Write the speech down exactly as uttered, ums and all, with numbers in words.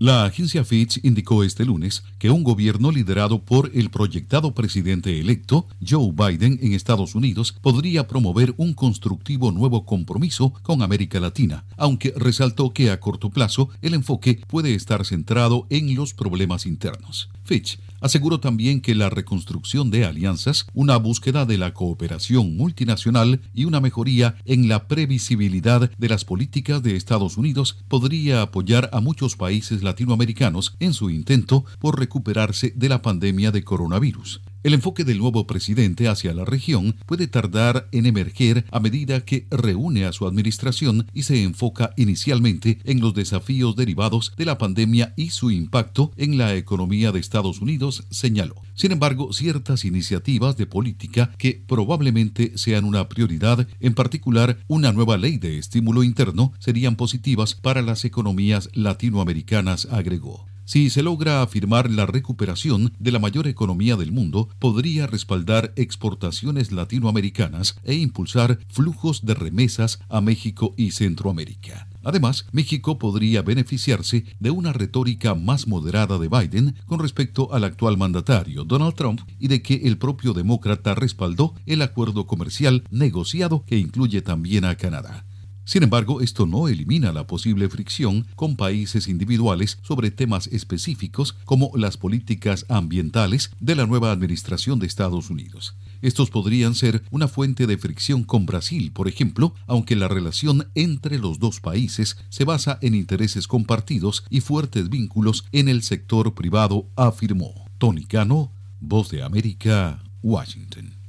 La agencia Fitch indicó este lunes que un gobierno liderado por el proyectado presidente electo, Joe Biden, en Estados Unidos, podría promover un constructivo nuevo compromiso con América Latina, aunque resaltó que a corto plazo el enfoque puede estar centrado en los problemas internos. Fitch aseguró también que la reconstrucción de alianzas, una búsqueda de la cooperación multinacional y una mejoría en la previsibilidad de las políticas de Estados Unidos podría apoyar a muchos países latinoamericanos en su intento por recuperarse de la pandemia de coronavirus. El enfoque del nuevo presidente hacia la región puede tardar en emerger a medida que reúne a su administración y se enfoca inicialmente en los desafíos derivados de la pandemia y su impacto en la economía de Estados Unidos, señaló. Sin embargo, ciertas iniciativas de política que probablemente sean una prioridad, en particular una nueva ley de estímulo interno, serían positivas para las economías latinoamericanas, agregó. Si se logra afirmar la recuperación de la mayor economía del mundo, podría respaldar exportaciones latinoamericanas e impulsar flujos de remesas a México y Centroamérica. Además, México podría beneficiarse de una retórica más moderada de Biden con respecto al actual mandatario, Donald Trump, y de que el propio demócrata respaldó el acuerdo comercial negociado que incluye también a Canadá. Sin embargo, esto no elimina la posible fricción con países individuales sobre temas específicos como las políticas ambientales de la nueva administración de Estados Unidos. Estos podrían ser una fuente de fricción con Brasil, por ejemplo, aunque la relación entre los dos países se basa en intereses compartidos y fuertes vínculos en el sector privado, afirmó. Tony Cano, Voz de América, Washington.